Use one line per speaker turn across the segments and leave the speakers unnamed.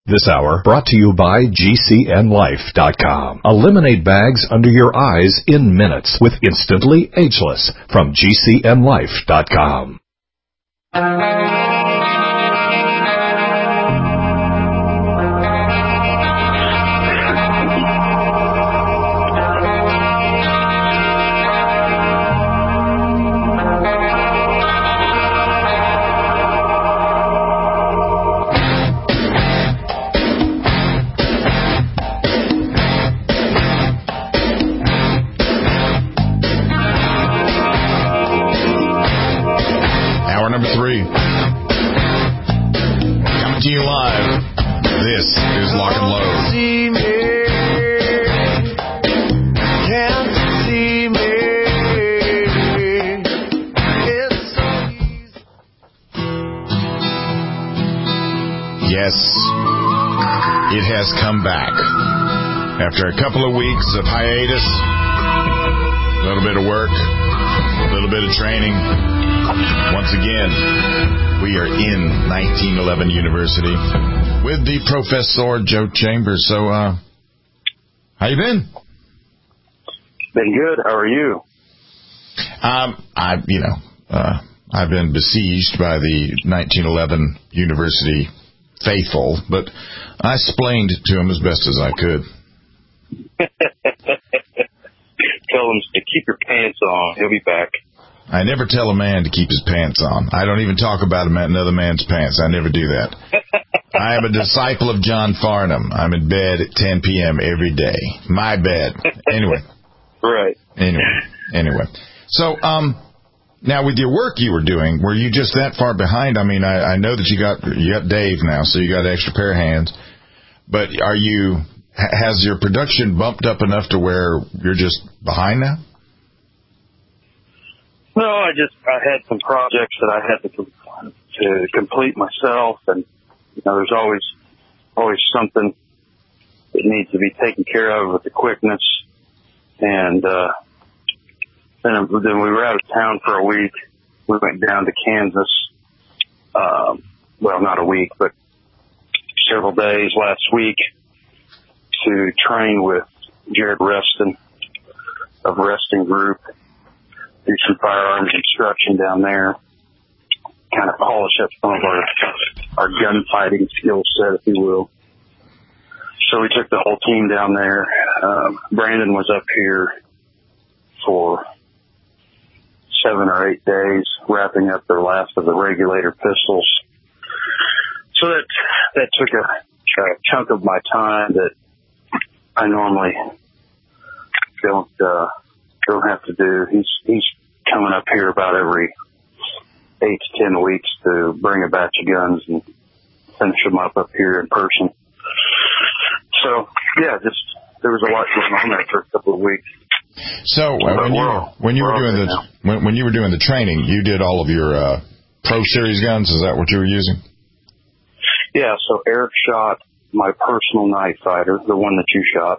This hour brought to you by GCNLife.com. Eliminate bags under your eyes in minutes with Instantly Ageless from GCNLife.com.
Number 3. Coming to you live. This is Lock and Load. See me. Can't see me. It's so easy. Yes, it has come back. After a couple of weeks of hiatus, a little bit of work, a little bit of training. Once again, we are in 1911 University with the Professor Joe Chambers. So, how you been?
Been good. How are you?
I've been besieged by the 1911 University faithful, but I explained to him as best as I could.
Tell him to keep your pants on. He'll be back.
I never tell a man to keep his pants on. I don't even talk about another man's pants. I never do that. I am a disciple of John Farnham. I'm in bed at 10 p.m. every day. My bed. Anyway.
Right.
Anyway. So, now with your work you were doing, were you just that far behind? I mean, I know that you got Dave now, so you got an extra pair of hands. But has your production bumped up enough to where you're just behind now?
No, I had some projects that I had to complete myself, and there's always something that needs to be taken care of with the quickness. And then we were out of town for a week. We went down to Kansas. Well, not a week, but several days last week to train with Jared Reston of Reston Group. Do some firearms instruction down there, kind of polish up some of our gunfighting skill set, if you will. So we took the whole team down there. Brandon was up here for 7 or 8 days, wrapping up their last of the regulator pistols. So that took a chunk of my time that I normally don't have to do. He's coming up here about every 8 to 10 weeks to bring a batch of guns and finish them up here in person. So yeah, there was a lot going on there for a couple of weeks.
So when you were doing the training, you did all of your Pro Series guns. Is that what you were using?
Yeah. So Eric shot my personal night fighter, the one that you shot,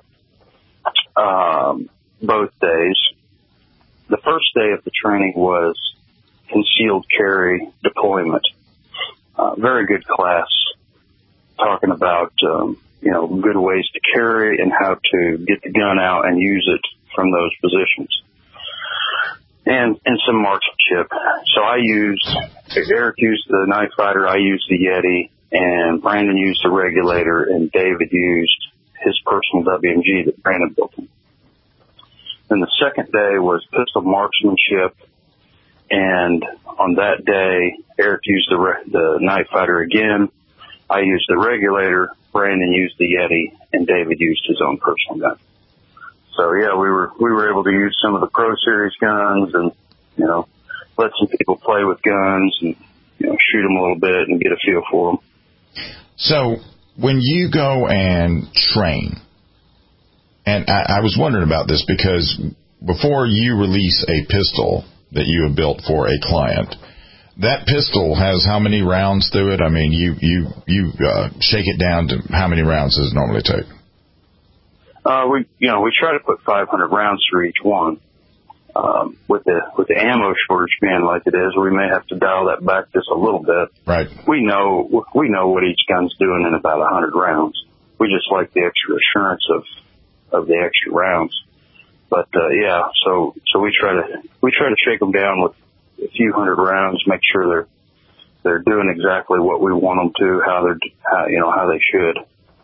both days. The first day of the training was concealed carry deployment. Very good class, talking about, good ways to carry and how to get the gun out and use it from those positions. And some marksmanship. So Eric used the night fighter, I used the Yeti, and Brandon used the regulator, and David used his personal WMG that Brandon built him. Then the second day was pistol marksmanship, and on that day, Eric used the night fighter again. I used the regulator, Brandon used the Yeti, and David used his own personal gun. So yeah, we were able to use some of the Pro Series guns, and let some people play with guns, and shoot them a little bit and get a feel for them.
So when you go and train. And I was wondering about this because before you release a pistol that you have built for a client, that pistol has how many rounds through it? I mean, you shake it down to how many rounds does it normally take?
We try to put 500 rounds through each one. with the ammo shortage being like it is, we may have to dial that back just a little bit.
Right.
We know what each gun's doing in about 100 rounds. We just like the extra assurance of the extra rounds. But so we try to shake them down with a few hundred rounds, make sure they're doing exactly what we want them to, how they should.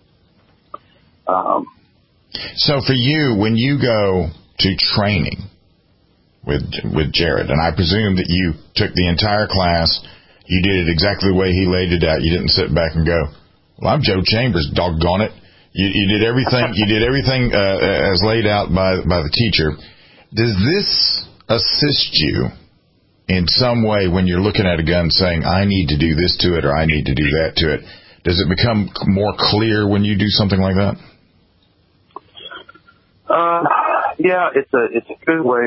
So for you, when you go to training with Jared, and I presume that you took the entire class, you did it exactly the way he laid it out. You didn't sit back and go, "Well, I'm Joe Chambers, doggone it." You did everything. You did everything as laid out by the teacher. Does this assist you in some way when you're looking at a gun, saying, "I need to do this to it," or "I need to do that to it"? Does it become more clear when you do something like that?
Yeah, it's a good way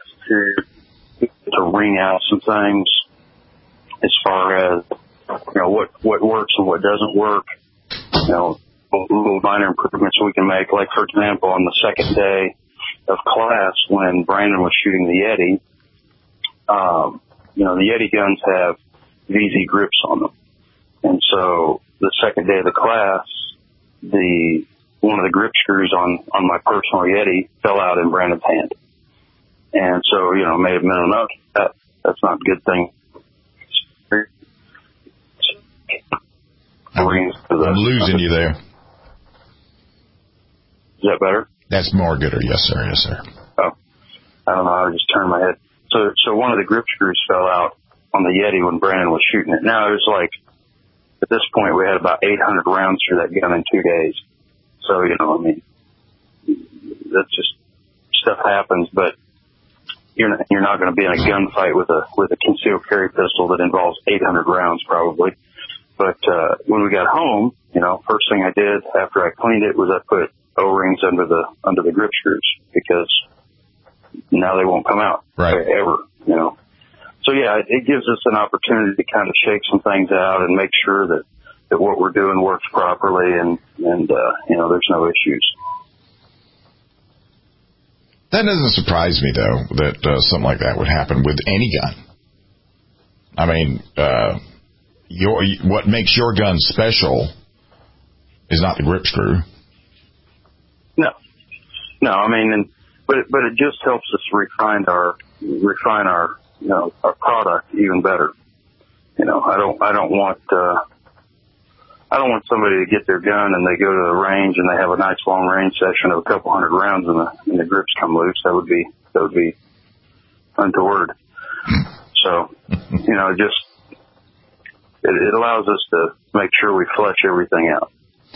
to ring out some things as far as what works and what doesn't work. Little minor improvements we can make. Like, for example, on the second day of class when Brandon was shooting the Yeti, the Yeti guns have VZ grips on them, and so the second day of the class, one of the grip screws on my personal Yeti fell out in Brandon's hand. And so, may have been enough. That's not a good thing.
I'm losing you there.
Is that better?
That's more gooder. Yes, sir. Yes, sir.
Oh, I don't know. I just turned my head. So one of the grip screws fell out on the Yeti when Brandon was shooting it. Now, it was like, at this point, we had about 800 rounds through that gun in 2 days. So, that's just, stuff happens, but you're not going to be in a gunfight with a concealed carry pistol that involves 800 rounds probably. But, when we got home, first thing I did after I cleaned it was I put O-rings under the grip screws, because now they won't come out.
Right.
Ever, So yeah, it gives us an opportunity to kind of shake some things out and make sure that what we're doing works properly and there's no issues.
That doesn't surprise me, though, that something like that would happen with any gun. I mean, what makes your gun special is not the grip screw.
No. I mean, but it just helps us refine our product even better. I don't want somebody to get their gun and they go to the range and they have a nice long range session of a couple hundred rounds and the grips come loose. That would be untoward. So, it allows us to make sure we flesh everything out.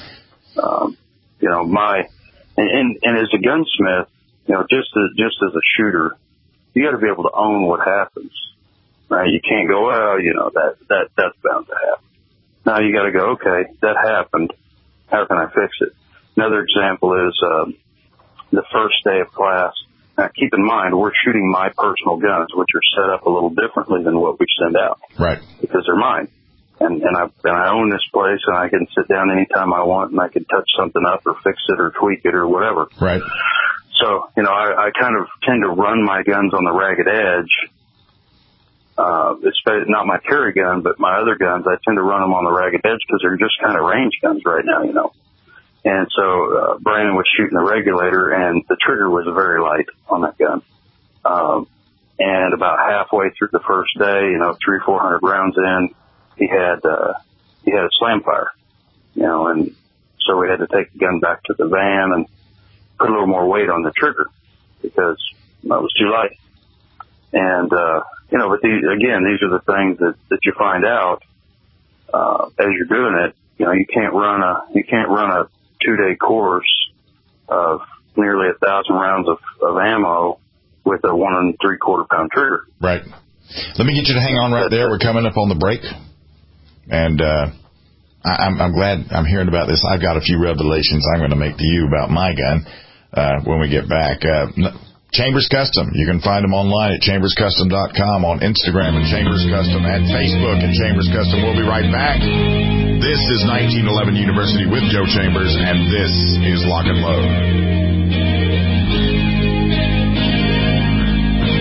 And as a gunsmith, just as a shooter, you got to be able to own what happens, right? You can't go, that's bound to happen. Now you got to go, okay, that happened. How can I fix it? Another example is the first day of class. Now, keep in mind, we're shooting my personal guns, which are set up a little differently than what we send out,
right? Because
they're mine, and I own this place, and I can sit down anytime I want, and I can touch something up or fix it or tweak it or whatever.
Right.
So I kind of tend to run my guns on the ragged edge. It's not my carry gun, but my other guns, I tend to run them on the ragged edge because they're just kind of range guns right now, And so Brandon was shooting the regulator, and the trigger was very light on that gun. And about halfway through the first day, 300-400 rounds in, he had a slam fire, and so we had to take the gun back to the van and put a little more weight on the trigger because it was too light. And but these are the things that you find out as you're doing it. You can't run a 2-day course of nearly 1,000 rounds of ammo with a 1 3/4 pound trigger.
Right. Let me get you to hang on right there. We're coming up on the break, and I'm glad I'm hearing about this. I've got a few revelations I'm going to make to you about my gun when we get back. Chambers Custom. You can find them online at chamberscustom.com, on Instagram at Chambers Custom, at Facebook at Chambers Custom. We'll be right back. This is 1911 University with Joe Chambers, and this is Lock and Load.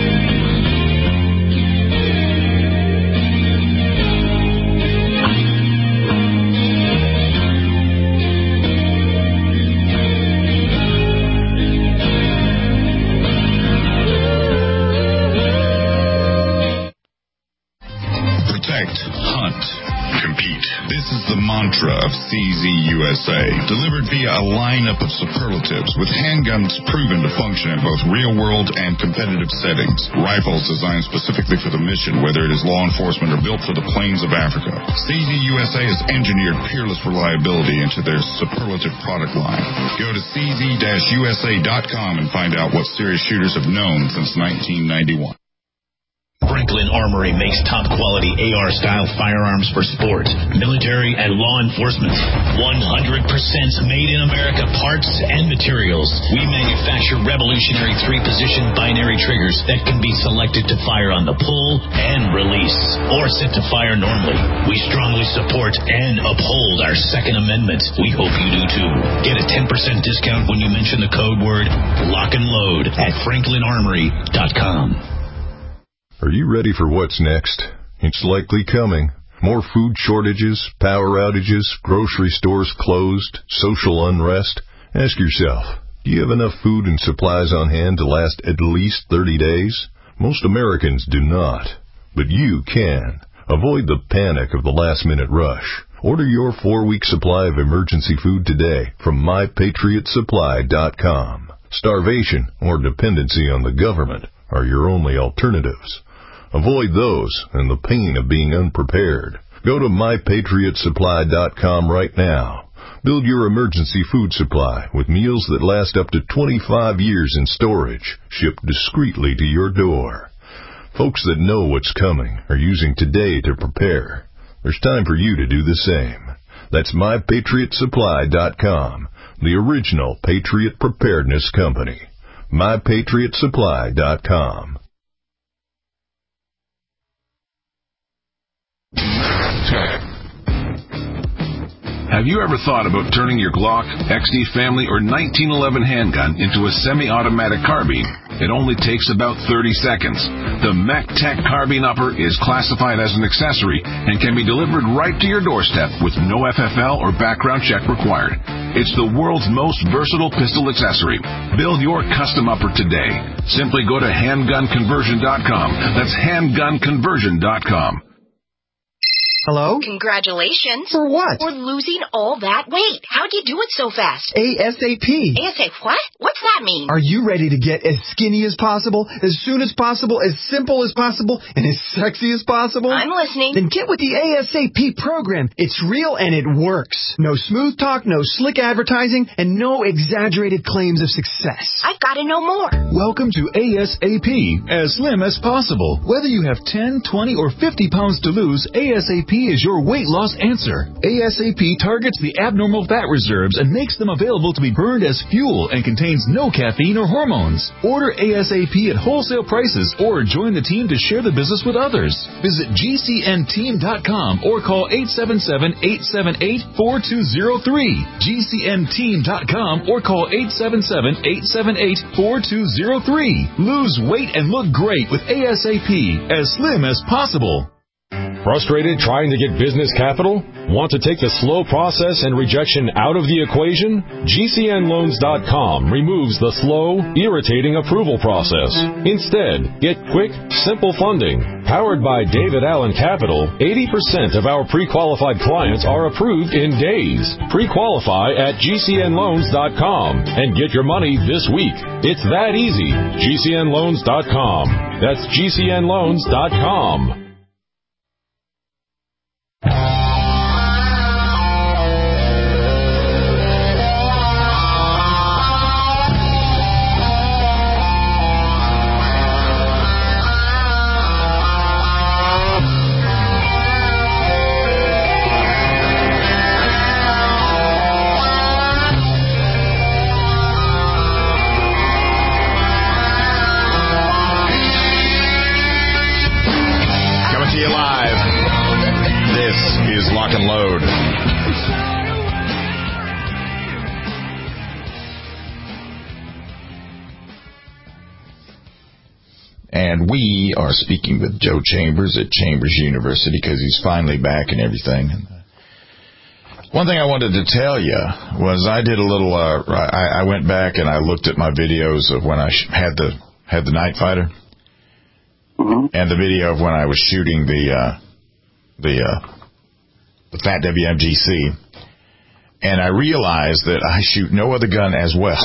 CZ USA, delivered via a lineup of superlatives with handguns proven to function in both real-world and competitive settings. Rifles designed specifically for the mission, whether it is law enforcement or built for the plains of Africa. CZ USA has engineered peerless reliability into their superlative product line. Go to cz-usa.com and find out what serious shooters have known since 1991.
Franklin Armory makes top-quality AR-style firearms for sport, military, and law enforcement. 100% made-in-America parts and materials. We manufacture revolutionary 3-position binary triggers that can be selected to fire on the pull and release, or set to fire normally. We strongly support and uphold our Second Amendment. We hope you do too. Get a 10% discount when you mention the code word Lock and Load at FranklinArmory.com.
Are you ready for what's next? It's likely coming. More food shortages, power outages, grocery stores closed, social unrest. Ask yourself, do you have enough food and supplies on hand to last at least 30 days? Most Americans do not, but you can. Avoid the panic of the last-minute rush. Order your 4-week supply of emergency food today from MyPatriotSupply.com. Starvation or dependency on the government are your only alternatives. Avoid those and the pain of being unprepared. Go to MyPatriotSupply.com right now. Build your emergency food supply with meals that last up to 25 years in storage, shipped discreetly to your door. Folks that know what's coming are using today to prepare. There's time for you to do the same. That's MyPatriotSupply.com, the original Patriot Preparedness Company. MyPatriotSupply.com.
Have you ever thought about turning your Glock, XD Family, or 1911 handgun into a semi-automatic carbine? It only takes about 30 seconds. The MechTech Carbine Upper is classified as an accessory and can be delivered right to your doorstep with no FFL or background check required. It's the world's most versatile pistol accessory. Build your custom upper today. Simply go to handgunconversion.com. That's handgunconversion.com.
Hello?
Congratulations.
For what?
For losing all that weight. How'd you do it so fast?
ASAP.
ASAP what? What's that mean?
Are you ready to get as skinny as possible, as soon as possible, as simple as possible, and as sexy as possible?
I'm listening.
Then get with the ASAP program. It's real and it works. No smooth talk, no slick advertising, and no exaggerated claims of success.
I've got to know more.
Welcome to ASAP, as slim as possible. Whether you have 10, 20, or 50 pounds to lose, ASAP is your weight loss answer. ASAP targets the abnormal fat reserves and makes them available to be burned as fuel and contains no caffeine or hormones. Order ASAP at wholesale prices or join the team to share the business with others. Visit GCNteam.com or call 877-878-4203. GCNteam.com or call 877-878-4203. Lose weight and look great with ASAP, as slim as possible.
Frustrated trying to get business capital? Want to take the slow process and rejection out of the equation? GCNloans.com removes the slow, irritating approval process. Instead, get quick, simple funding. Powered by David Allen Capital, 80% of our pre-qualified clients are approved in days. Pre-qualify at GCNloans.com and get your money this week. It's that easy. GCNloans.com. That's GCNloans.com.
Lock and Load. And we are speaking with Joe Chambers at Chambers University because he's finally back and everything. One thing I wanted to tell you was I did a little, I went back and I looked at my videos of when I had the Night Fighter, and the video of when I was shooting the Fat WMGC. And I realized that I shoot no other gun as well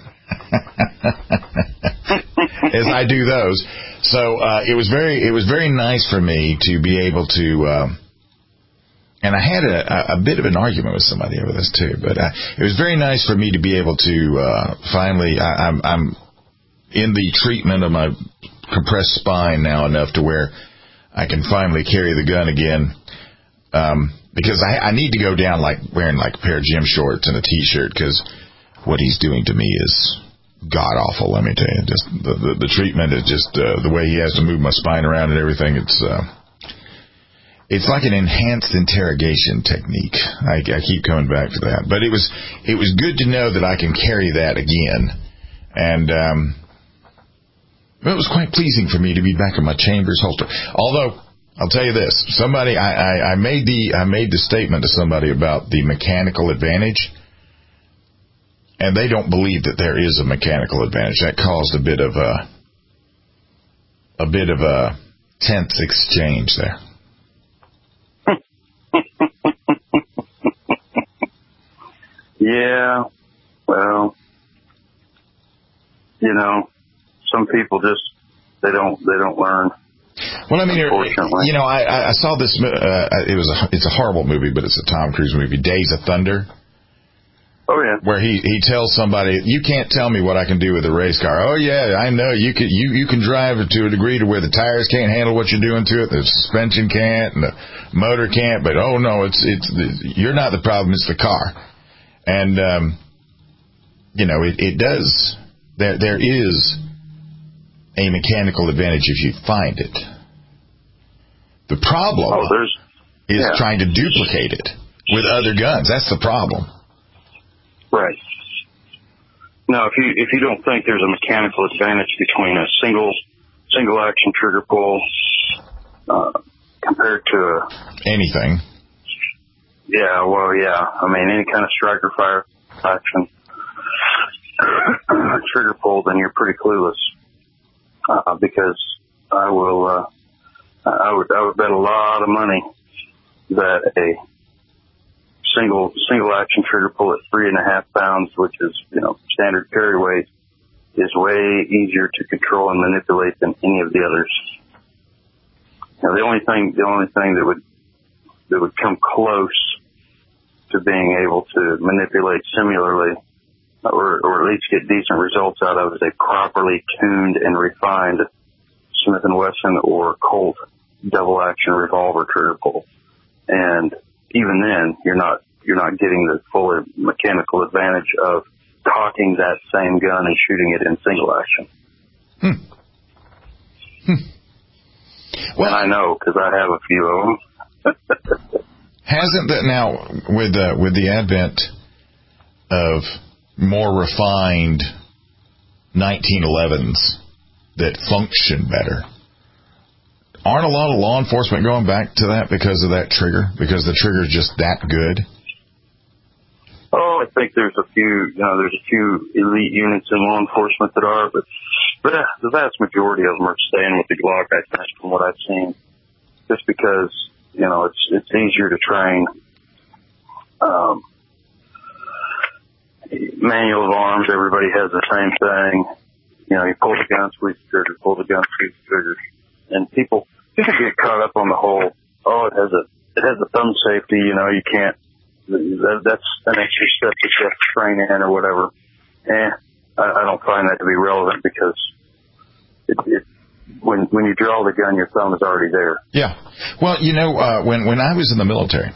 as I do those. So it was very nice for me to be able to. And I had a bit of an argument with somebody over this too. But it was very nice for me to be able to finally. I'm in the treatment of my compressed spine now enough to where I can finally carry the gun again. Because I need to go down like wearing like a pair of gym shorts and a T-shirt, because what he's doing to me is god awful. Let me tell you, just the treatment is just the way he has to move my spine around and everything. It's like an enhanced interrogation technique. I keep coming back to that, but it was good to know that I can carry that again, and it was quite pleasing for me to be back in my Chambers holster. Although I'll tell you this, somebody I made the statement to somebody about the mechanical advantage, and they don't believe that there is a mechanical advantage. That caused a bit of a tense exchange there.
Yeah, well, some people just they don't learn.
Well, I mean, I saw this. It's a horrible movie, but it's a Tom Cruise movie, Days of Thunder.
Oh yeah.
Where he tells somebody, "You can't tell me what I can do with a race car." Oh yeah, I know you can drive it to a degree to where the tires can't handle what you're doing to it, the suspension can't, and the motor can't. But oh no, it's you're not the problem; it's the car. And it does. There is a mechanical advantage if you find it. The problem is trying to duplicate it with other guns. That's the problem.
Right. Now, if you don't think there's a mechanical advantage between a single action trigger pull compared to
anything.
Yeah, well, yeah. I mean, any kind of striker fire action trigger pull, then you're pretty clueless. Because I would bet a lot of money that a single action trigger pull at 3.5 pounds, which is standard carry weight, is way easier to control and manipulate than any of the others. The only thing that would come close to being able to manipulate similarly, or at least get decent results out of, is a properly tuned and refined Smith & Wesson or Colt double action revolver trigger pull. And even then, you're not getting the full mechanical advantage of cocking that same gun and shooting it in single action. Well, and I know, because I have a few of them.
Hasn't that now, with the advent of more refined 1911s that function better, aren't a lot of law enforcement going back to that because of that trigger? Because the trigger is just that good?
Oh, I think there's a few elite units in law enforcement that are, but the vast majority of them are staying with the Glock, I think, from what I've seen. Just because, it's easier to train. Manual of arms, everybody has the same thing. You pull the gun, squeeze the trigger, pull the gun, squeeze the trigger. And people get caught up on the whole, it has a thumb safety, you can't, that's an extra step that you have to train in or whatever. I don't find that to be relevant, because when you draw the gun, your thumb is already there.
Yeah. Well, when I was in the military,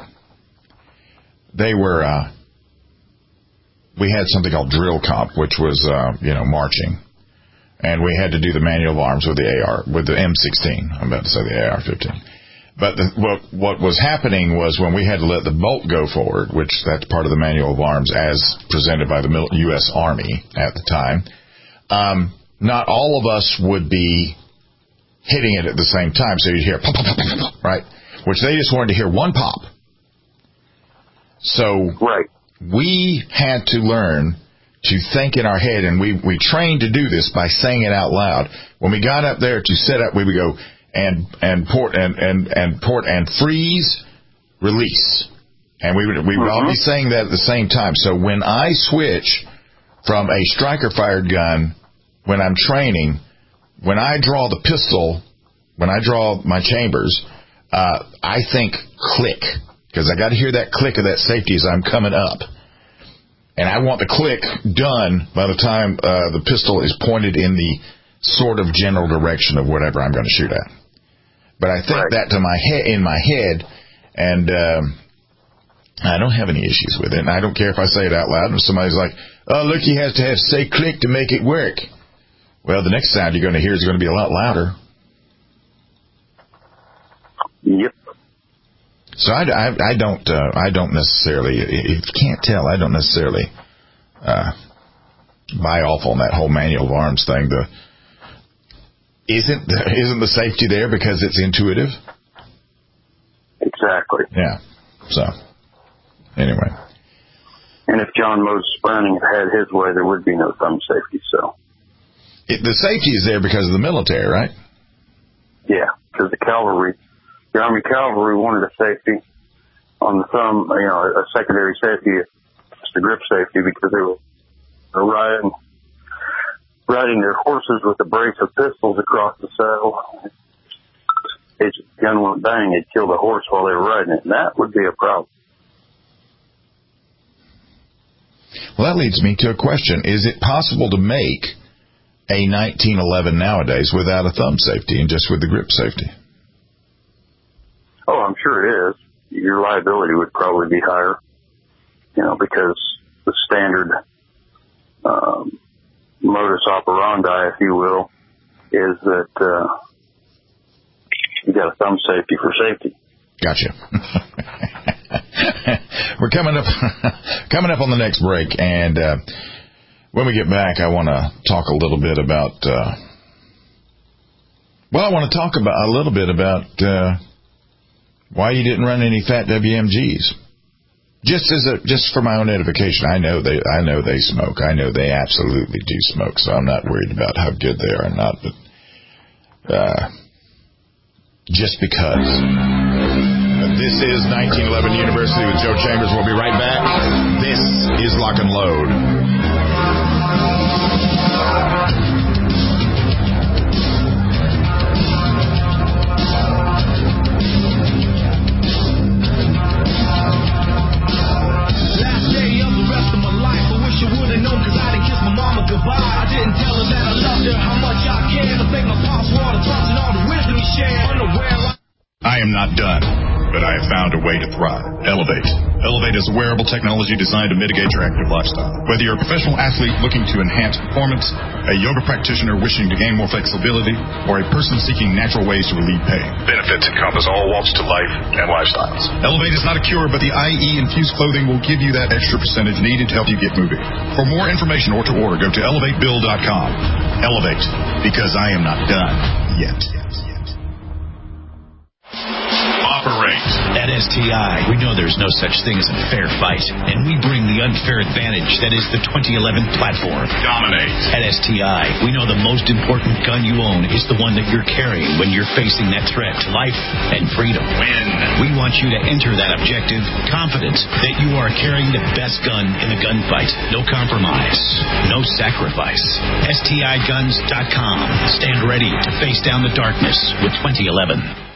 we had something called drill comp, which was, marching. And we had to do the manual of arms with the M16. I'm about to say the AR-15. But what was happening was, when we had to let the bolt go forward, which that's part of the manual of arms as presented by the U.S. Army at the time, not all of us would be hitting it at the same time. So you'd hear pop, pop, pop, pop, right? Which they just wanted to hear one pop. So we had to learn to think in our head, and we trained to do this by saying it out loud. When we got up there to set up, we would go and port and freeze, release, And we would all be saying that at the same time. So when I switch from a striker-fired gun, when I'm training, when I draw the pistol, when I draw my chambers, I think click, because I got to hear that click of that safety as I'm coming up. And I want the click done by the time the pistol is pointed in the sort of general direction of whatever I'm going to shoot at. But I think that to in my head, and I don't have any issues with it. And I don't care if I say it out loud and somebody's like, oh, look, he has to have say click to make it work. Well, the next sound you're going to hear is going to be a lot louder.
Yep.
So I don't necessarily, if you can't tell, I don't necessarily buy off on that whole manual of arms thing. Isn't the safety there because it's intuitive?
Exactly.
Yeah. So, anyway.
And if John Moses Browning had his way, there would be no thumb safety. So
the safety is there because of the military, right?
Yeah, because the Army Cavalry wanted a safety on the thumb, a secondary safety, just a grip safety, because they were riding their horses with a brace of pistols across the saddle. If the gun went bang, it'd kill the horse while they were riding it, and that would be a problem.
Well, that leads me to a question. Is it possible to make a 1911 nowadays without a thumb safety and just with the grip safety?
Oh, I'm sure it is. Your liability would probably be higher, because the standard modus operandi, if you will, is that you got a thumb safety for safety.
Gotcha. We're coming up on the next break, and when we get back, I want to talk a little bit about. I want to talk about a little bit about why you didn't run any fat WMGs. Just for my own edification. I know they smoke. I know they absolutely do smoke. So I'm not worried about how good they are or not. But just because. This is 1911 University with Joe Chambers. We'll be right back. This is Lock and Load.
I didn't tell her that I loved her, how much I care to make my pops water trust and all the wisdom he shared.
I am not done, but I have found a way to thrive. Elevate. Elevate is a wearable technology designed to mitigate your active lifestyle. Whether you're a professional athlete looking to enhance performance, a yoga practitioner wishing to gain more flexibility, or a person seeking natural ways to relieve pain, benefits encompass all walks to life and lifestyles. Elevate is not a cure, but the IE-infused clothing will give you that extra percentage needed to help you get moving. For more information or to order, go to elevatebill.com. Elevate, because I am not done yet. Operate.
At STI, we know there's no such thing as a fair fight, and we bring the unfair advantage that is the 2011 platform.
Dominate.
At STI, we know the most important gun you own is the one that you're carrying when you're facing that threat to life and freedom.
Win.
We want you to enter that objective confident that you are carrying the best gun in the gunfight. No compromise. No sacrifice. STIguns.com. Stand ready to face down the darkness with 2011.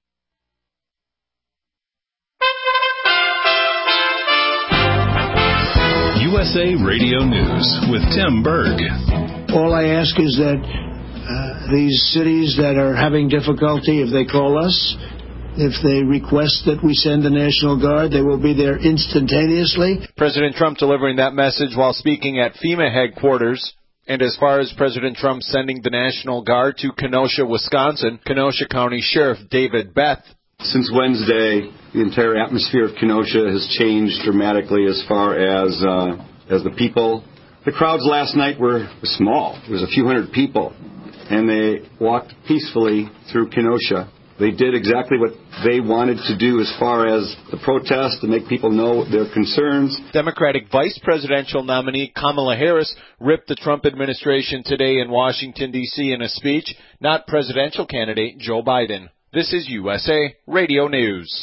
USA Radio News with Tim Berg.
All I ask is that these cities that are having difficulty, if they call us, if they request that we send the National Guard, they will be there instantaneously.
President Trump delivering that message while speaking at FEMA headquarters. And as far as President Trump sending the National Guard to Kenosha, Wisconsin, Kenosha County Sheriff David Beth.
Since Wednesday, the entire atmosphere of Kenosha has changed dramatically as far as the people. The crowds last night were small. There was a few hundred people, and they walked peacefully through Kenosha. They did exactly what they wanted to do as far as the protest, to make people know their concerns.
Democratic vice presidential nominee Kamala Harris ripped the Trump administration today in Washington, D.C. in a speech, not presidential candidate Joe Biden. This is USA Radio News.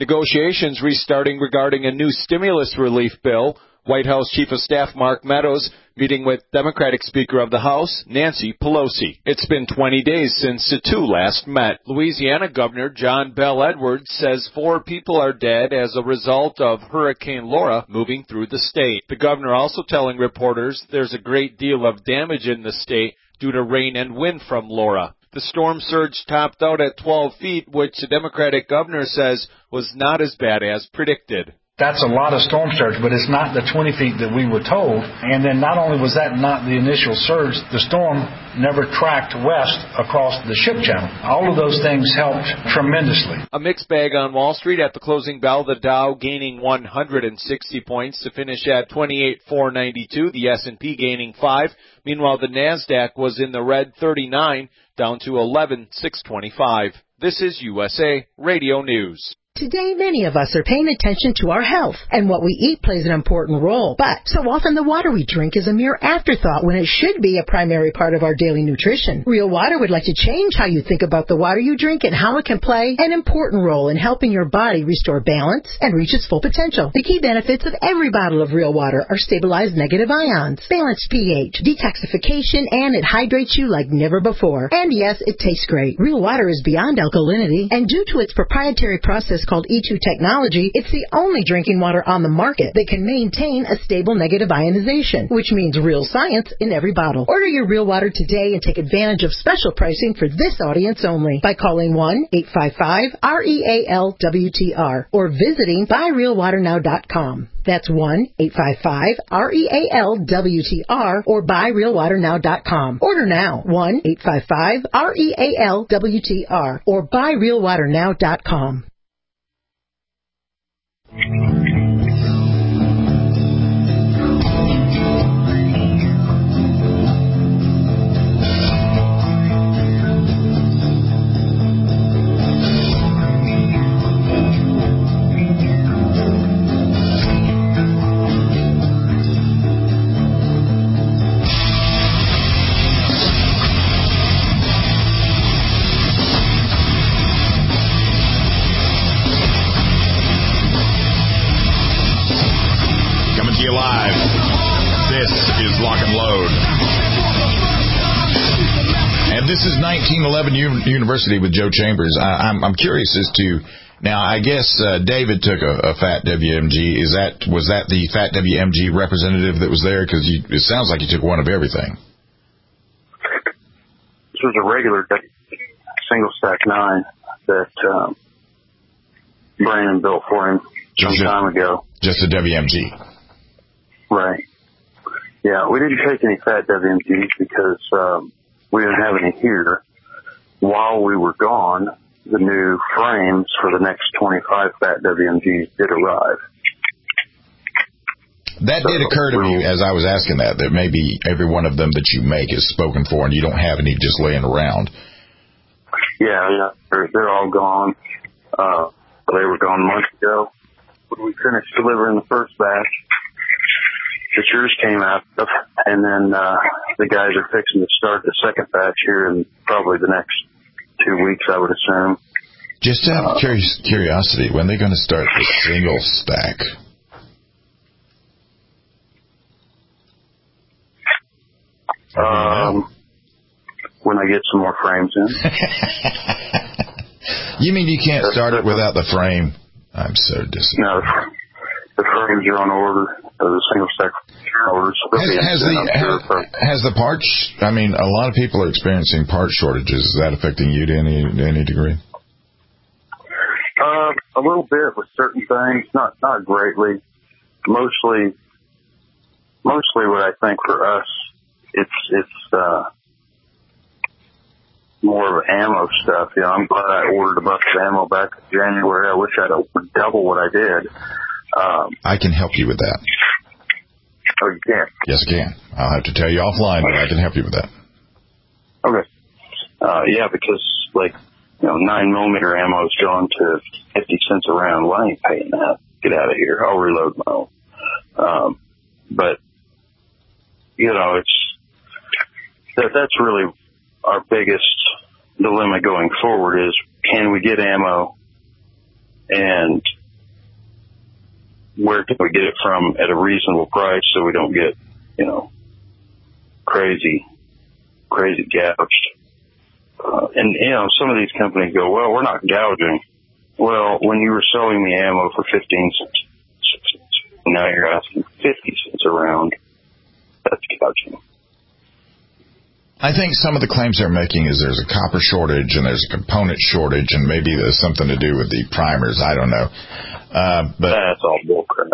Negotiations restarting regarding a new stimulus relief bill. White House Chief of Staff Mark Meadows meeting with Democratic Speaker of the House, Nancy Pelosi. It's been 20 days since the two last met. Louisiana Governor John Bel Edwards says 4 people are dead as a result of Hurricane Laura moving through the state. The governor also telling reporters there's a great deal of damage in the state due to rain and wind from Laura. The storm surge topped out at 12 feet, which the Democratic governor says was not as bad as predicted.
That's a lot of storm surge, but it's not the 20 feet that we were told. And then not only was that not the initial surge, the storm never tracked west across the ship channel. All of those things helped tremendously.
A mixed bag on Wall Street at the closing bell, the Dow gaining 160 points to finish at 28,492, the S&P gaining 5. Meanwhile, the NASDAQ was in the red 39, down to 11,625. This is USA Radio News.
Today, many of us are paying attention to our health, and what we eat plays an important role. But so often the water we drink is a mere afterthought when it should be a primary part of our daily nutrition. Real Water would like to change how you think about the water you drink and how it can play an important role in helping your body restore balance and reach its full potential. The key benefits of every bottle of Real Water are stabilized negative ions, balanced pH, detoxification, and it hydrates you like never before. And yes, it tastes great. Real Water is beyond alkalinity, and due to its proprietary process called E2 technology, it's the only drinking water on the market that can maintain a stable negative ionization, which means real science in every bottle. Order your Real Water today and take advantage of special pricing for this audience only by calling 1-855-REAL-WTR or visiting buyrealwaternow.com. That's 1-855-REAL-WTR or buyrealwaternow.com. Order now, 1-855-REAL-WTR or buyrealwaternow.com.
This is 1911 University with Joe Chambers. I'm curious as to, now I guess David took a Fat WMG. Was that the Fat WMG representative that was there? Because it sounds like you took one of everything.
This was a regular single stack 9 that Brandon built for him some time ago.
Just a WMG.
Right. Yeah, we didn't take any Fat WMGs because we didn't have any here. While we were gone, the new frames for the next 25 Fat WMGs did arrive.
That did occur to me as I was asking that maybe every one of them that you make is spoken for and you don't have any just laying around.
Yeah, they're all gone. They were gone months ago. When we finished delivering the first batch, the yours came out, and then the guys are fixing to start the second batch here in probably the next 2 weeks, I would assume.
Just out of curiosity, when are they going to start the single stack?
When I get some more frames in.
You mean you can't start it without the frame? I'm so disappointed.
No, the frames are on order. The single stack orders.
Has the parts? I mean, a lot of people are experiencing part shortages. Is that affecting you to any degree?
A little bit with certain things, not greatly. Mostly what I think for us, it's more of ammo stuff. You know, I'm glad I ordered a bunch of ammo back in January. I wish I'd double what I did.
I can help you with that.
Oh, you can?
Yes, I can. I'll have to tell you offline, but I can help you with that.
Okay. Yeah, because, 9mm ammo is going to 50 cents a round. Well, I ain't paying that. Get out of here. I'll reload my own. But, that's really our biggest dilemma going forward is, can we get ammo and where can we get it from at a reasonable price so we don't get, crazy gouged. And some of these companies go, well, we're not gouging. Well, when you were selling the ammo for 15 cents, now you're asking 50 cents a round. That's gouging.
I think some of the claims they're making is there's a copper shortage and there's a component shortage and maybe there's something to do with the primers. I don't know. But
that's all bullcrap.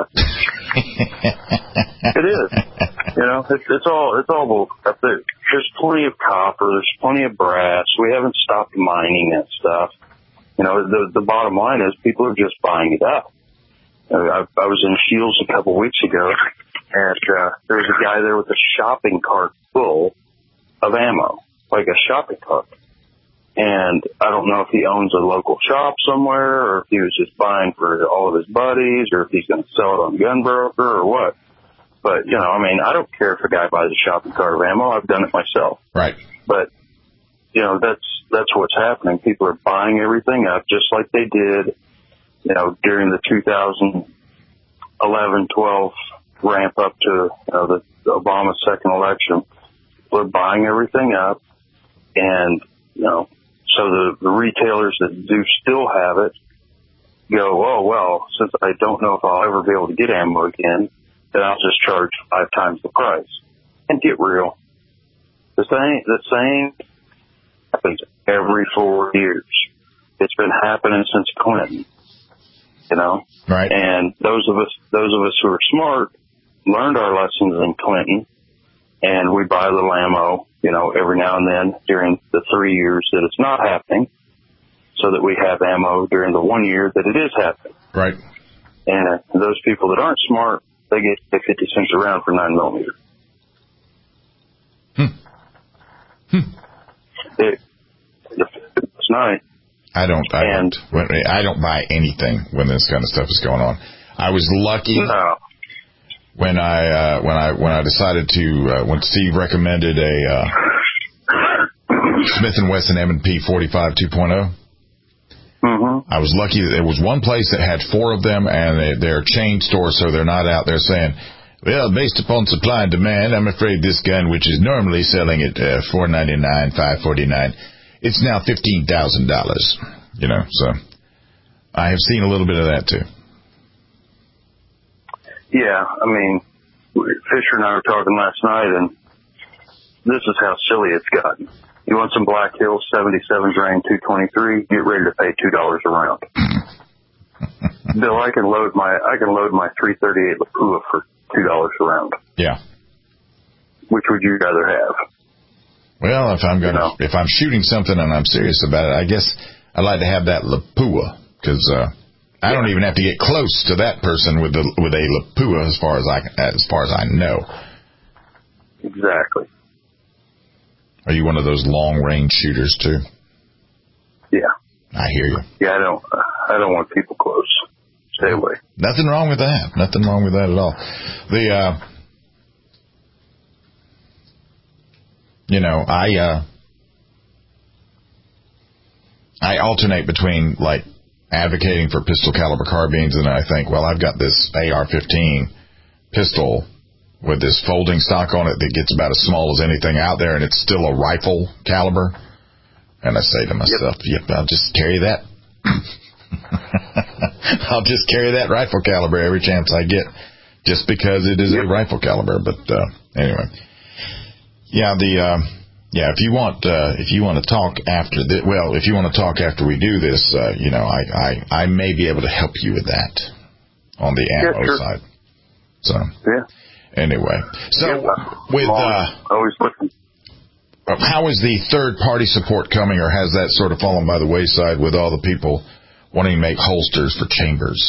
It is. It's all bullcrap. There's plenty of copper. There's plenty of brass. We haven't stopped mining that stuff. The bottom line is people are just buying it up. I was in Shields a couple weeks ago, and there was a guy there with a shopping cart full of ammo, like a shopping cart. And I don't know if he owns a local shop somewhere or if he was just buying for all of his buddies or if he's going to sell it on Gunbroker or what. But, I don't care if a guy buys a shopping cart of ammo. I've done it myself.
Right.
But, that's what's happening. People are buying everything up just like they did, during the 2011-12 ramp up to the Obama second election. We're buying everything up, and, so the retailers that do still have it go, oh, well, since I don't know if I'll ever be able to get ammo again, then I'll just charge 5 times the price. And get real. The same happens every 4 years. It's been happening since Clinton,
Right.
And those of us who are smart learned our lessons in Clinton, and we buy a little ammo, every now and then during the 3 years that it's not happening, so that we have ammo during the 1 year that it is happening.
Right.
And those people that aren't smart, they get 50 cents a round for 9mm. It's nice.
I don't buy anything when this kind of stuff is going on. I was lucky.
No.
When I decided to, when Steve recommended a Smith & Wesson M&P 45 2.0, I was lucky that there was one place that had 4 of them, and they're chain stores, so they're not out there saying, well, based upon supply and demand, I'm afraid this gun, which is normally selling at $499, $549, it's now $15,000. So I have seen a little bit of that too.
Yeah, Fisher and I were talking last night, and this is how silly it's gotten. You want some Black Hills 77 grain 223? Get ready to pay $2 a round. Bill, I can load my 338 Lapua for $2 a round.
Yeah.
Which would you rather have?
Well, if I'm shooting something and I'm serious about it, I guess I'd like to have that Lapua because I don't even have to get close to that person with a Lapua as far as I know.
Exactly.
Are you one of those long range shooters too?
Yeah.
I hear you.
Yeah, I don't want people close. Stay away.
Nothing wrong with that. Nothing wrong with that at all. I alternate between like advocating for pistol caliber carbines, and I think, well, I've got this AR-15 pistol with this folding stock on it that gets about as small as anything out there, and it's still a rifle caliber. And I say to myself, yep, I'll just carry that. I'll just carry that rifle caliber every chance I get, just because it is a rifle caliber. But anyway, if you want to talk after if you want to talk after we do this, I may be able to help you with that on the ammo side. So anyway, with
always looking.
How is the third-party support coming, or has that sort of fallen by the wayside with all the people wanting to make holsters for chambers?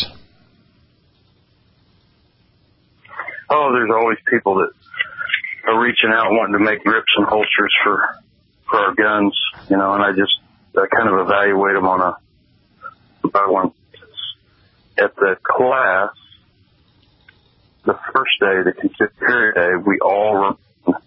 Oh, there's always people that are reaching out wanting to make grips and holsters for our guns, and I kind of evaluate them on a by one. At the class, the first day, the consistory day, we all run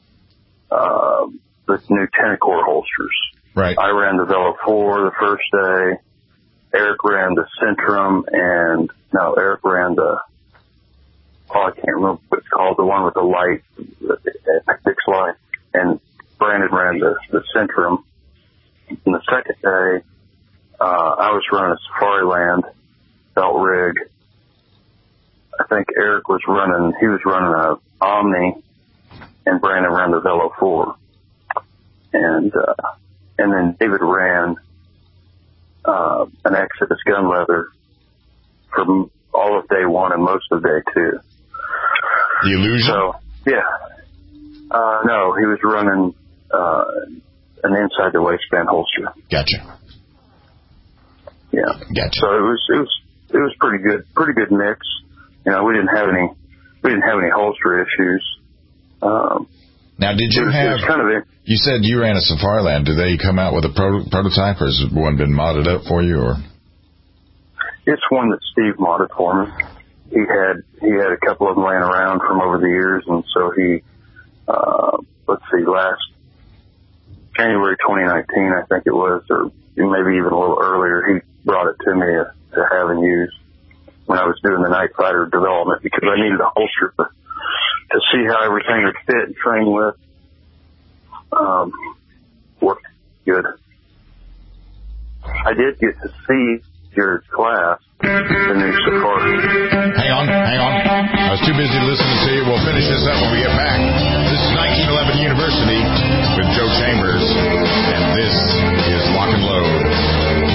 the new Tenacore holsters.
Right.
I ran the Velo 4 the first day. Eric Eric ran the Centrum, and Eric ran I can't remember what it's called, the one with the light, the fixed light, and Brandon ran the Centrum. And the second day, I was running a Safariland belt rig. I think Eric was running a Omni, and Brandon ran the Velo 4. And then David ran an Exodus gun leather for all of day 1 and most of day 2.
The Illusion?
So, yeah. No, he was running an inside the waistband holster.
Gotcha.
Yeah.
Gotcha.
So it was pretty good mix. We didn't have any holster issues.
Now, did you you said you ran a Safariland. Did they come out with a prototype, or has one been modded up for you, or?
It's one that Steve modded for me. He had a couple of them laying around from over the years, and so he, last January 2019, I think it was, or maybe even a little earlier, he brought it to me to have and use when I was doing the Night Fighter development, because I needed a holster to see how everything would fit and train with. Worked good. I did get to see your class, the new Safari.
Hang on. I was too busy listening to you. We'll finish this up when we get back. This is 1911 University with Joe Chambers, and this is Lock and Load.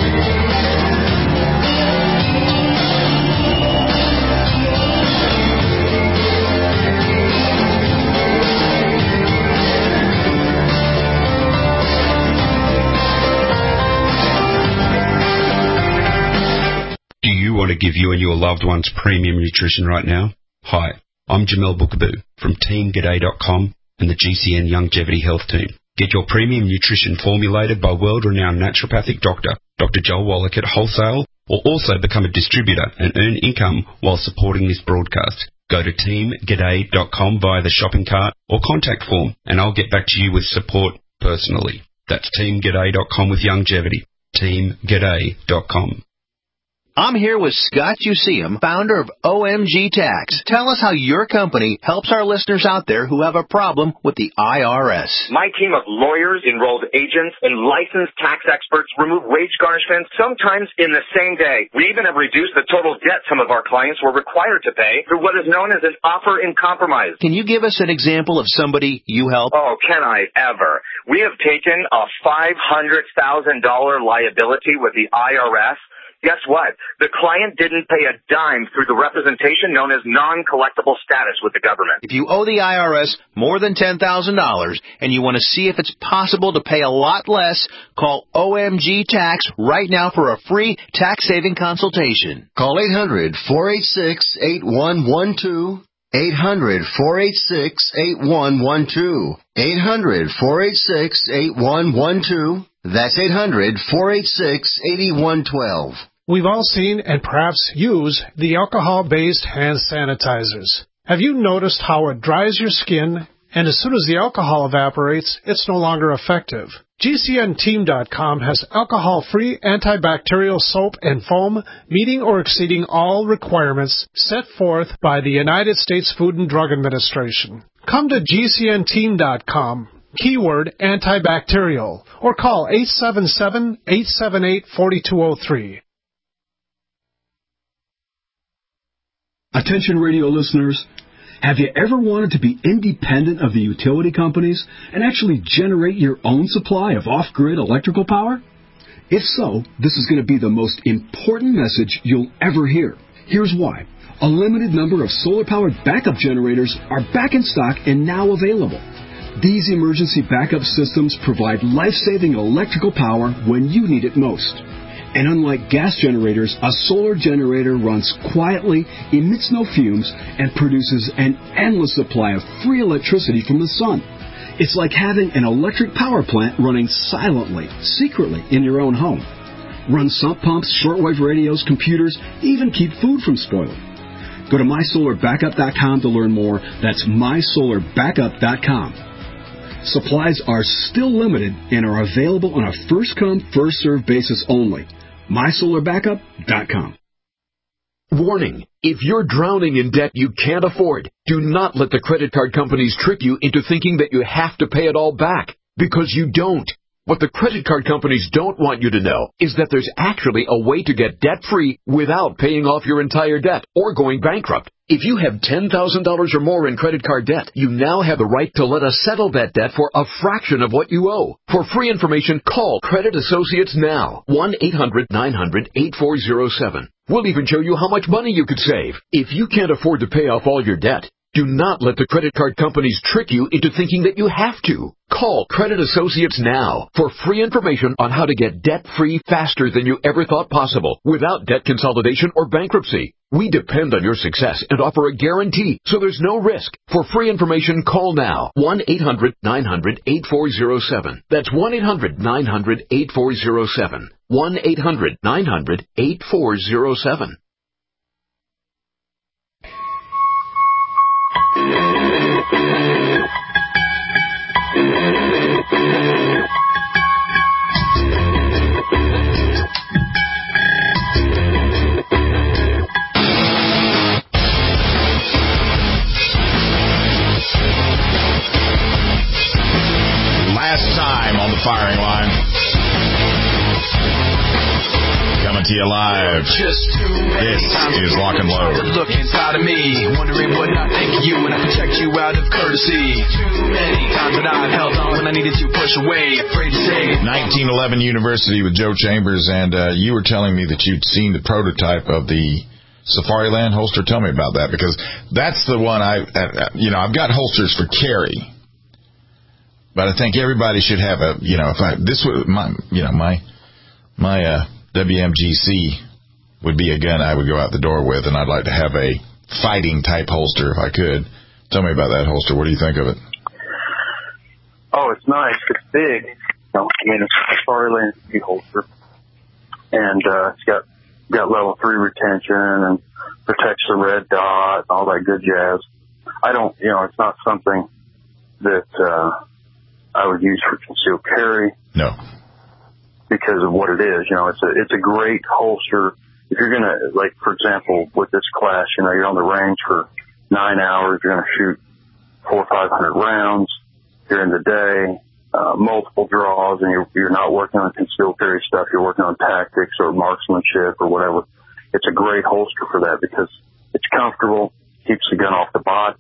Do you want to give you and your loved ones premium nutrition right now? Hi, I'm Jamel Bookaboo from TeamGaday.com and the GCN Longevity Health Team. Get your premium nutrition formulated by world-renowned naturopathic doctor, Dr. Joel Wallach at wholesale, or also become a distributor and earn income while supporting this broadcast. Go to TeamGaday.com via the shopping cart or contact form, and I'll get back to you with support personally. That's TeamGaday.com with longevity. TeamGaday.com.
I'm here with Scott Useum, founder of OMG Tax. Tell us how your company helps our listeners out there who have a problem with the IRS.
My team of lawyers, enrolled agents, and licensed tax experts remove wage garnishments sometimes in the same day. We even have reduced the total debt some of our clients were required to pay through what is known as an offer in compromise.
Can you give us an example of somebody you help?
Oh, can I ever? We have taken a $500,000 liability with the IRS. Guess what? The client didn't pay a dime through the representation known as non-collectible status with the government.
If you owe the IRS more than $10,000 and you want to see if it's possible to pay a lot less, call OMG Tax right now for a free tax-saving consultation.
Call 800-486-8112. 800-486-8112. 800-486-8112. That's 800-486-8112.
We've all seen and perhaps use the alcohol-based hand sanitizers. Have you noticed how it dries your skin, and as soon as the alcohol evaporates, it's no longer effective? GCNteam.com has alcohol-free antibacterial soap and foam meeting or exceeding all requirements set forth by the United States Food and Drug Administration. Come to GCNteam.com. Keyword antibacterial, or call 877-878-4203.
Attention radio listeners, have you ever wanted to be independent of the utility companies and actually generate your own supply of off-grid electrical power? If so, this is going to be the most important message you'll ever hear. Here's why. A limited number of solar-powered backup generators are back in stock and now available. These emergency backup systems provide life-saving electrical power when you need it most. And unlike gas generators, a solar generator runs quietly, emits no fumes, and produces an endless supply of free electricity from the sun. It's like having an electric power plant running silently, secretly in your own home. Run sump pumps, shortwave radios, computers, even keep food from spoiling. Go to mysolarbackup.com to learn more. That's mysolarbackup.com. Supplies are still limited and are available on a first-come, first-served basis only. MySolarBackup.com.
Warning, if you're drowning in debt you can't afford, do not let the credit card companies trick you into thinking that you have to pay it all back, because you don't. What the credit card companies don't want you to know is that there's actually a way to get debt-free without paying off your entire debt or going bankrupt. If you have $10,000 or more in credit card debt, you now have the right to let us settle that debt for a fraction of what you owe. For free information, call Credit Associates now. 1-800-900-8407. We'll even show you how much money you could save. If you can't afford to pay off all your debt, do not let the credit card companies trick you into thinking that you have to. Call Credit Associates now for free information on how to get debt-free faster than you ever thought possible without debt consolidation or bankruptcy. We depend on your success and offer a guarantee, so there's no risk. For free information, call now. 1-800-900-8407. That's 1-800-900-8407. 1-800-900-8407.
Last time on the firing line. Coming to you live. This is Lock and Load.
Look inside of me, wondering what I think of you, and I protect you out of courtesy. Too many times that I've held on when I needed to push away, afraid to say.
1911 University with Joe Chambers, and you were telling me that you'd seen the prototype of the Safariland holster. Tell me about that, because that's the one I've got holsters for carry. But I think everybody should have a, my WMGC would be a gun I would go out the door with, and I'd like to have a fighting type holster if I could. Tell me about that holster. What do you think of it?
Oh, it's nice. It's big. It's a Safariland holster, and it's got level 3 retention and protects the red dot, all that good jazz. It's not something that I would use for concealed carry.
No.
Because of what it is. It's a great holster. If you're gonna, like, for example, with this class, you're on the range for 9 hours, you're gonna shoot 400 or 500 rounds during the day, multiple draws, and you're not working on concealed carry stuff, you're working on tactics or marksmanship or whatever. It's a great holster for that because it's comfortable, keeps the gun off the bot,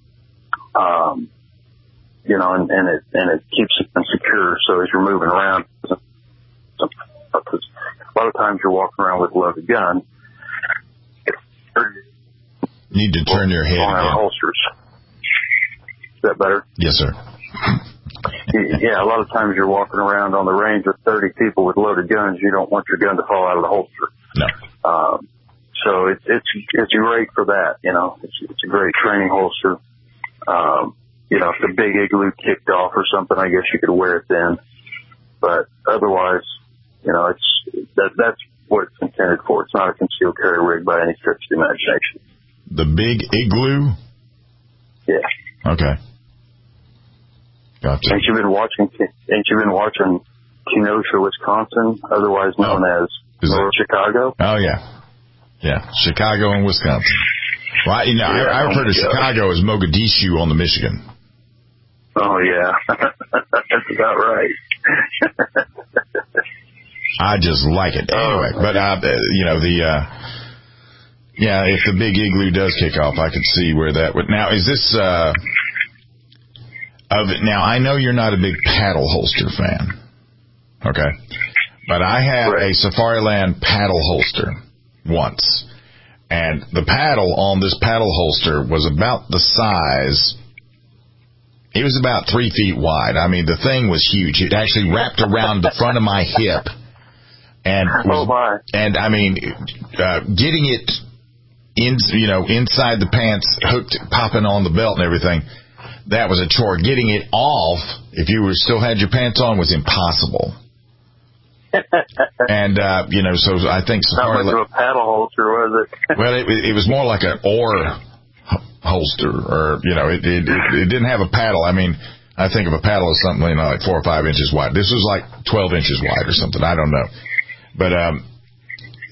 and it keeps it secure. So as you're moving around, because a lot of times you're walking around with a loaded gun.
Need to turn your head again.
Holsters. Is that better?
Yes, sir.
Yeah, a lot of times you're walking around on the range with 30 people with loaded guns. You don't want your gun to fall out of the holster.
No.
So it's great for that. It's a great training holster. If the big igloo kicked off or something, I guess you could wear it then. But otherwise, that's what it's intended for. It's not a concealed carry rig by any stretch of the imagination.
The big igloo?
Yeah.
Okay. Gotcha.
Ain't you been watching Kenosha, Wisconsin, otherwise known as North Chicago?
Oh, yeah. Yeah, Chicago and Wisconsin. Well, I refer to Chicago as Mogadishu on the Michigan.
Oh, yeah. That's about right.
I just like it. Anyway, but, if the big igloo does kick off, I could see where that would. Now, is this, now, I know you're not a big paddle holster fan. Okay. But I had a Safariland paddle holster once. And the paddle on this paddle holster was about the size. It was about 3 feet wide. I mean, the thing was huge. It actually wrapped around the front of my hip. And getting it inside the pants, hooked, popping on the belt and everything, that was a chore. Getting it off, if you still had your pants on, was impossible. And so I think
Safari. Not much of a paddle holster, was it?
Well, it was more like an oar holster, or it didn't have a paddle. I mean, I think of a paddle as something like 4 or 5 inches wide. This was like 12 inches wide or something. I don't know, but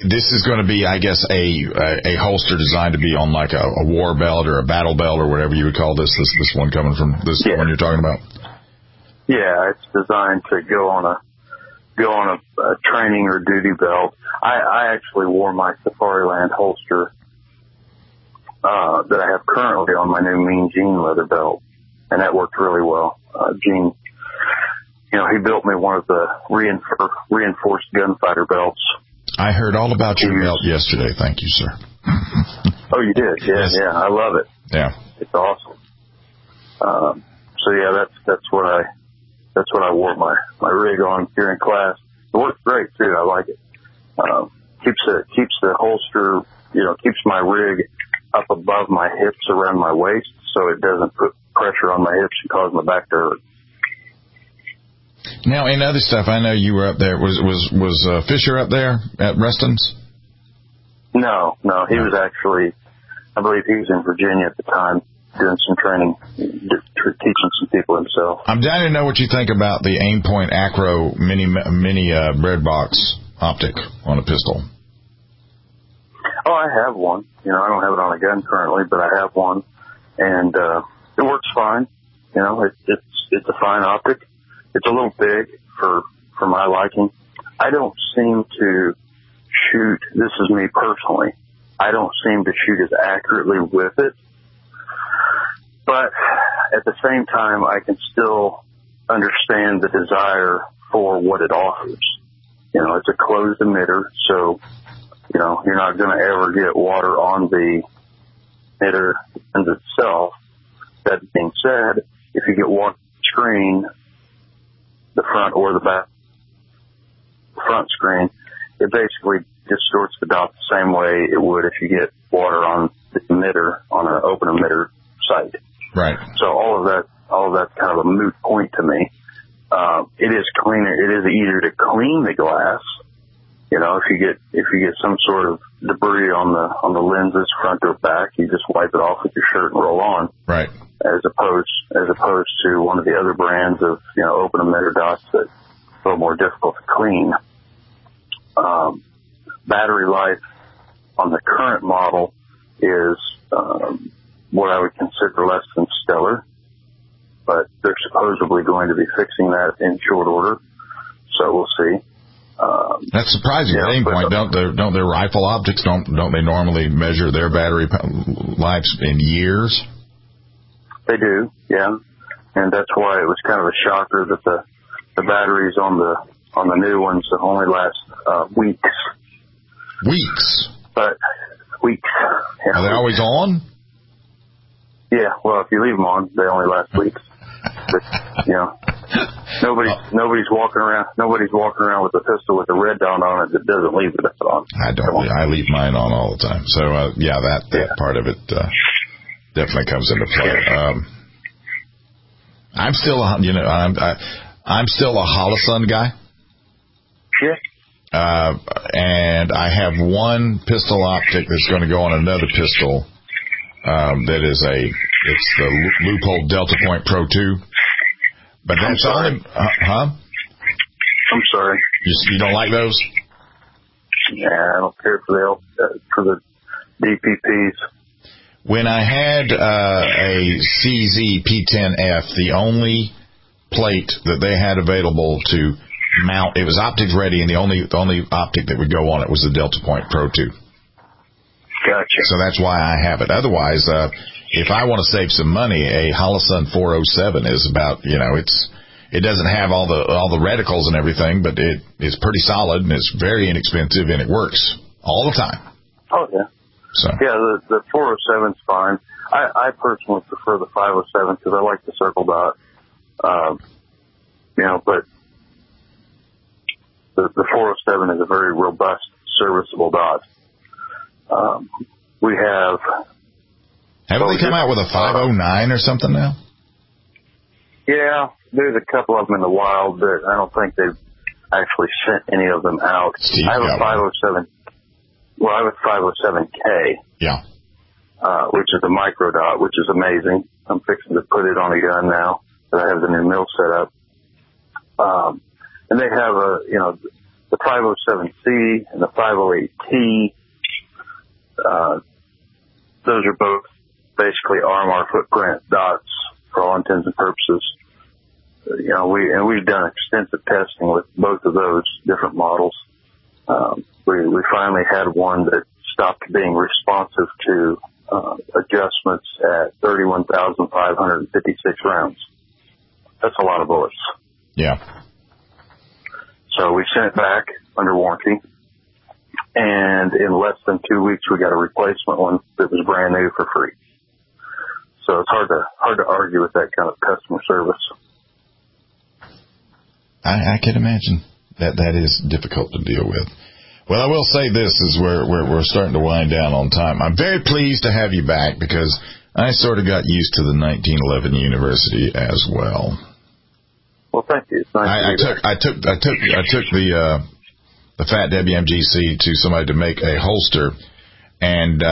this is going to be, I guess, a holster designed to be on like a war belt or a battle belt or whatever you would call this one coming from this one you're talking about.
Yeah, it's designed to go on a training or duty belt. I actually wore my Safariland holster that I have currently on my new Mean Gene leather belt, and that worked really well. Gene, he built me one of the reinforced gunfighter belts.
I heard all about your belt yesterday. Thank you, sir.
Oh, you did? Yeah, yes. Yeah. I love it.
Yeah,
it's awesome. So yeah, that's what I wore my rig on during class. It works great too. I like it. Keeps the holster, keeps my rig up above my hips around my waist, so it doesn't put pressure on my hips and cause my back to hurt.
Now, in other stuff, I know you were up there. Was Fisher up there at Reston's?
No, he was actually, I believe he was in Virginia at the time, doing some training, teaching some people himself.
I'm dying to know what you think about the Aimpoint Acro mini bread box optic on a pistol.
Oh, I have one. I don't have it on a gun currently, but I have one, and it works fine. It's a fine optic. It's a little big for my liking. I don't seem to shoot. This is me personally. I don't seem to shoot as accurately with it. But at the same time, I can still understand the desire for what it offers. It's a closed emitter, so, you're not going to ever get water on the emitter itself. That being said, if you get water on the screen, the front or the back, front screen, it basically distorts the dot the same way it would if you get water on the emitter on an open emitter site.
Right.
So all of that's kind of a moot point to me. It is cleaner. It is easier to clean the glass. If you get some sort of debris on the lenses, front or back, you just wipe it off with your shirt and roll on.
Right.
As opposed to one of the other brands of open emitter dots that's a little more difficult to clean. Battery life on the current model is what I would consider less than stellar, but they're supposedly going to be fixing that in short order, so we'll see.
That's surprising. At Aimpoint, don't their rifle optics don't they normally measure their battery lives in years?
They do, yeah, and that's why it was kind of a shocker that the batteries on the new ones only last weeks.
Weeks.
But weeks. Yeah.
Are they always on?
Yeah. Well, if you leave them on, they only last weeks. But, nobody's walking around with a pistol with a red dot on it that doesn't leave it on.
I don't. I leave mine on all the time. So that part of it definitely comes into play. I'm still I'm still a Holosun guy.
Yeah.
And I have one pistol optic that's going to go on another pistol. It's the Leupold Delta Point Pro 2. But that's only,
I'm sorry.
You don't like those?
Yeah, I don't care for the DPPs.
When I had a CZ P10F, the only plate that they had available to mount, it was optics ready, and the only optic that would go on it was the Delta Point Pro 2.
Gotcha.
So that's why I have it. Otherwise, if I want to save some money, a Holosun 407 is about, it doesn't have all the reticles and everything, but it is pretty solid and it's very inexpensive and it works all the time.
Oh yeah.
So
yeah, the 407's fine. I personally prefer the 507 because I like the circle dot. But the 407 is a very robust, serviceable dot. We have.
Haven't they come out with a 509 or something now?
Yeah, there's a couple of them in the wild, but I don't think they've actually sent any of them out. I have a 507. Well, I have a 507K.
Yeah.
Which is a micro dot, which is amazing. I'm fixing to put it on a gun now that I have the new mill set up. And they have the 507C and the 508T, those are both basically RMR footprint dots for all intents and purposes. We've done extensive testing with both of those different models. We finally had one that stopped being responsive to adjustments at 31,556 rounds. That's a lot of bullets.
Yeah.
So we sent it back under warranty, and in less than 2 weeks we got a replacement one that was brand new for free. So it's hard to argue with that kind of customer service.
I can imagine that is difficult to deal with. Well, I will say this is where we're starting to wind down on time. I'm very pleased to have you back because I sort of got used to the 1911 University as well.
Well, thank you. It's nice
I took the Fat Debbie MGC to somebody to make a holster, and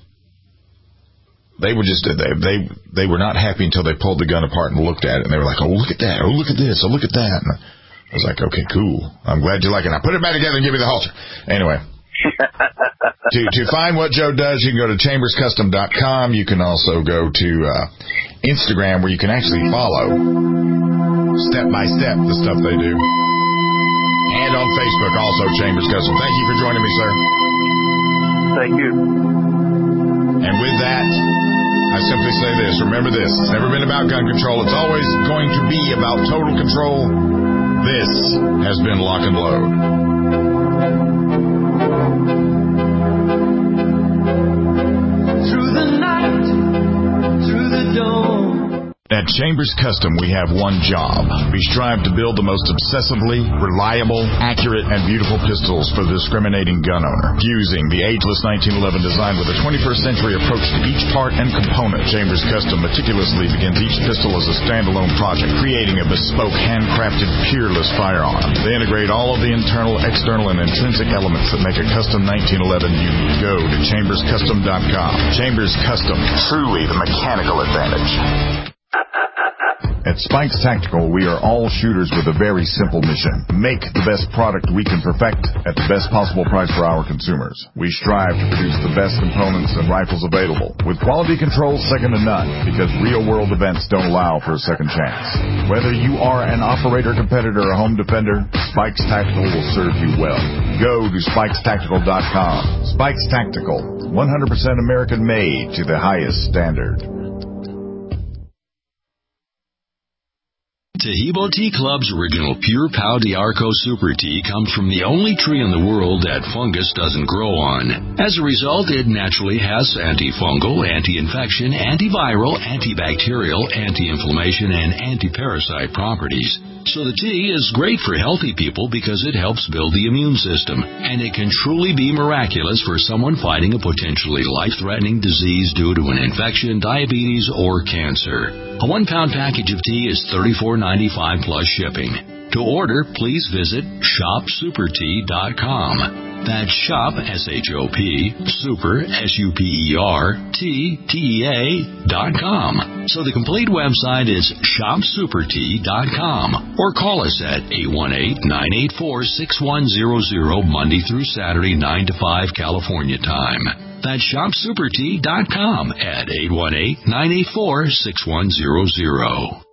they were they were not happy until they pulled the gun apart and looked at it, and they were like, "Oh, look at that! Oh, look at this! Oh, look at that!" And I was like, "Okay, cool. I'm glad you like it. Now put it back together and give me the holster." Anyway, to find what Joe does, you can go to chamberscustom.com. You can also go to Instagram, where you can actually follow step by step the stuff they do, and on Facebook also Chambers Custom. Thank you for joining me, sir.
Thank you.
And with that, I simply say this. Remember this. It's never been about gun control. It's always going to be about total control. This has been Lock and Load.
Through the night, through the dawn.
At Chambers Custom, we have one job. We strive to build the most obsessively reliable, accurate, and beautiful pistols for the discriminating gun owner. Fusing the ageless 1911 design with a 21st century approach to each part and component, Chambers Custom meticulously begins each pistol as a standalone project, creating a bespoke, handcrafted, peerless firearm. They integrate all of the internal, external, and intrinsic elements that make a custom 1911 unique. Go to chamberscustom.com. Chambers Custom, truly the mechanical advantage. At Spikes Tactical, we are all shooters with a very simple mission. Make the best product we can perfect at the best possible price for our consumers. We strive to produce the best components and rifles available, with quality control second to none, because real-world events don't allow for a second chance. Whether you are an operator, competitor, or home defender, Spikes Tactical will serve you well. Go to spikestactical.com. Spikes Tactical, 100% American-made to the highest standard.
Taheebo Tea Club's original Pure Pau d'Arco Super Tea comes from the only tree in the world that fungus doesn't grow on. As a result, it naturally has antifungal, anti-infection, antiviral, antibacterial, anti-inflammation, and anti-parasite properties. So the tea is great for healthy people because it helps build the immune system, and it can truly be miraculous for someone fighting a potentially life-threatening disease due to an infection, diabetes, or cancer. A 1-pound package of tea is $34.95 plus shipping. To order, please visit shopsupertea.com. That's shop, S-H-O-P, super, S-U-P-E-R, T-T-E-A.com. So the complete website is shopsupertea.com. Or call us at 818-984-6100 Monday through Saturday, 9 to 5 California time. That's shopsupertea.com at 818-984-6100.